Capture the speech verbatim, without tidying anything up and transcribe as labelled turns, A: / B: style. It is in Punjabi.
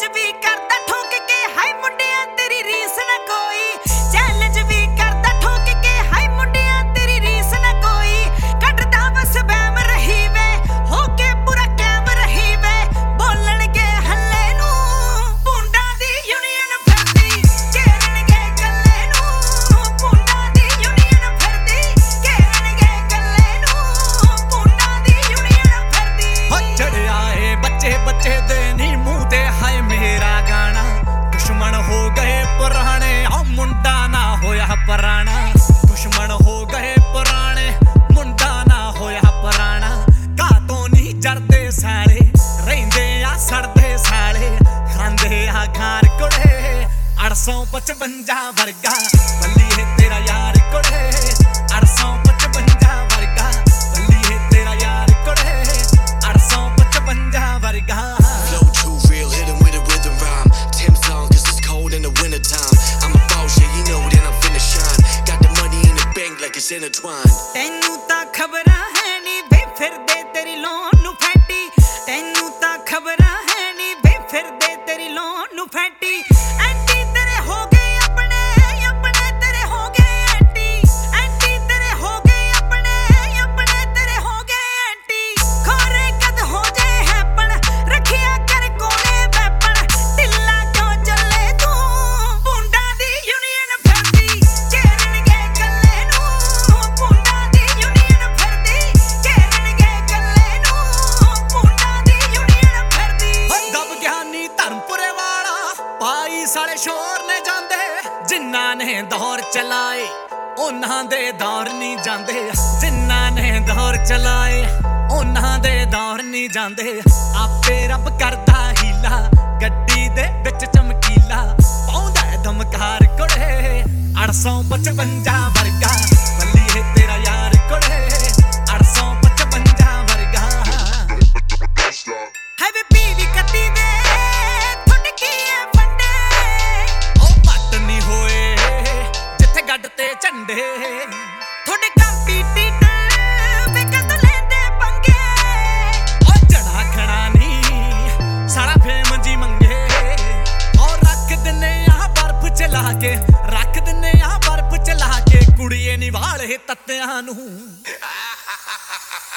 A: चैलेंज भी करदा ठोक के हाय मुंडिया तेरी रीस ना कोई चैलेंज भी करदा ठोक के हाय मुंडिया तेरी रीस ना कोई कटदा बस बैम रही वे होके पूरा कैम रही वे बोलन के हल्ले नू पुंडा दी यूनियन फिरदी घेरन के गल्ले नू पुंडा दी यूनियन फिरदी घेरन के गल्ले नू पुंडा दी यूनियन फिरदी
B: हो चढ़िया ए बच्चे बच्चे दे नी मुंह ते हाय मेरा गाना दुश्मन हो गए पुराने आ मुंडा ना होया पुराना दुश्मन हो गए पुराने मुंडा ना होया पुराना कातों नी जरदे साले रहिंदे आ सड़दे साले खांदे आ खार कुड़े अठ सौ पचवंजा वर्गा बल्ली है तेरा यार कुड़े अठ सौ पचवंजा वर्गा बल्ली है तेरा यार कुड़े अठ सौ पचवंजा वर्गा
C: Flow too real, hit 'em with a rhythm rhyme. Tim song, cause it's cold in the winter time. I'm a boss, yeah, you know that I'm finna shine. Got the money in the bank like it's intertwined.
A: ਤੈਨੂੰ ਤਾਂ ਖਬਰਾਂ ਹੈ ਨੀ ਵੇ ਫਿਰਦੇ ਤੇਰੀ ਲੋਨ ਨੂੰ ਫੈਂਟੀ ਤੈਨੂੰ ਤਾਂ ਖਬਰਾਂ ਹੈ ਨੀ ਵੇ ਫਿਰਦੇ ਤੇਰੀ ਲੋਨ ਨੂੰ ਫੈਂਟੀ ਐਂਟੀ ਤੇਰੇ ਹੋ ਗਏ ਆਪਣੇ ਆਪਣੇ ਤੇਰੇ ਹੋ ਗਏ ਐਂਟੀ ਐਂਟੀ ਤੇਰੇ ਹੋ ਗਏ ਆਪਣੇ ਆਪਣੇ ਤੇਰੇ ਹੋ ਗਏ ਐਂਟੀ ਖੋਰੇ ਕਦ ਹੋ ਜਾਏ ਹੈਪਣ ਰੱਖਿਆ ਕਰ ਕੋਲੇ ਵੈਪਣ ਢਿੱਲਾ ਕਿਉਂ ਚੱਲੇ ਤੂੰ ਪੁੰਡਾ ਦੀ ਯੂਨੀਅਨ ਫਿਰਦੀ ਘੇਰਨ ਕੇ ਗੱਲੇ ਨੂੰ ਪੁੰਡਾ ਦੀ ਯੂਨੀਅਨ ਫਿਰਦੀ ਘੇਰਨ ਕੇ ਗੱਲੇ ਨੂੰ ਪੁੰਡਾ ਦੀ ਯੂਨੀਅਨ ਫਿਰਦੀ
B: ਦਬ ਗਿਆਨੀ ਧਰਮਪੁਰੇ ਵਾਲਾ ਪਾਈ ਸਾਲੇ ਸ਼ੋਰ ਨੇ ਜਾਂਦੇ ਜਿਨ੍ਹਾਂ ਨੇ ਦੌਰ ਚਲਾਏ ਉਹਨਾਂ ਦੇ ਦੌਰ ਨਹੀਂ ਜਾਂਦੇ ਜਿਨ੍ਹਾਂ ਨੇ ਦੌਰ ਚਲਾਏ ਉਹਨਾਂ ਦੇ ਦੌਰ ਨਹੀਂ ਜਾਂਦੇ ਆਪੇ ਰੱਬ ਕਰਦਾ ਹੀਲਾ ਗੱਡੀ ਦੇ ਵਿੱਚ ਚਮਕੀਲਾ ਪਾਉਂਦਾ ਹੈ ਦਮਕਾਰ ਕੁੜੇ ਅੱਠ ਸੌ ਪਚਵੰਜਾ ਵਰਗਾ ਬੱਲੀ ਹੈ ਤੇਰਾ ਯਾਰ ਕੁੜੇ ਅੱਠ ਸੌ ਪਚਵੰਜਾ ਵਰਗਾ
A: ਹੈ ਵੇ ਪੀਵੀ ਕੱਤੀ ਦੇ ਥੁੱਡ ਕੀ ਐ ਫੰਡੇ
B: ਉਹ ਪੱਟ ਨਹੀਂ ਹੋਏ ਜਿੱਥੇ ਗੱਡ ਤੇ ਝੰਡੇ
A: ਥੁੱਡ ਕੰਪੀਟੀਟਰ ਵੇ ਕਦ ਲੈਂਦੇ ਪੰਗੇ
B: ਉਹ ਜਣਾ ਖਣਾ ਨਹੀਂ ਸਾਲਾ ਫੇਮ ਜੀ ਮੰਗੇ ਔਰ ਰੱਖ ਦਿੰਨੇ ਆ ਬਰਫ ਚਲਾ ਕੇ ਰੱਖ ਦਿੰਨੇ ਆ ਬਰਫ ਚਲਾ ਕੇ ਕੁੜੀਏ ਨਿਵਾਲੇ ਤੱਤਿਆਂ ਨੂੰ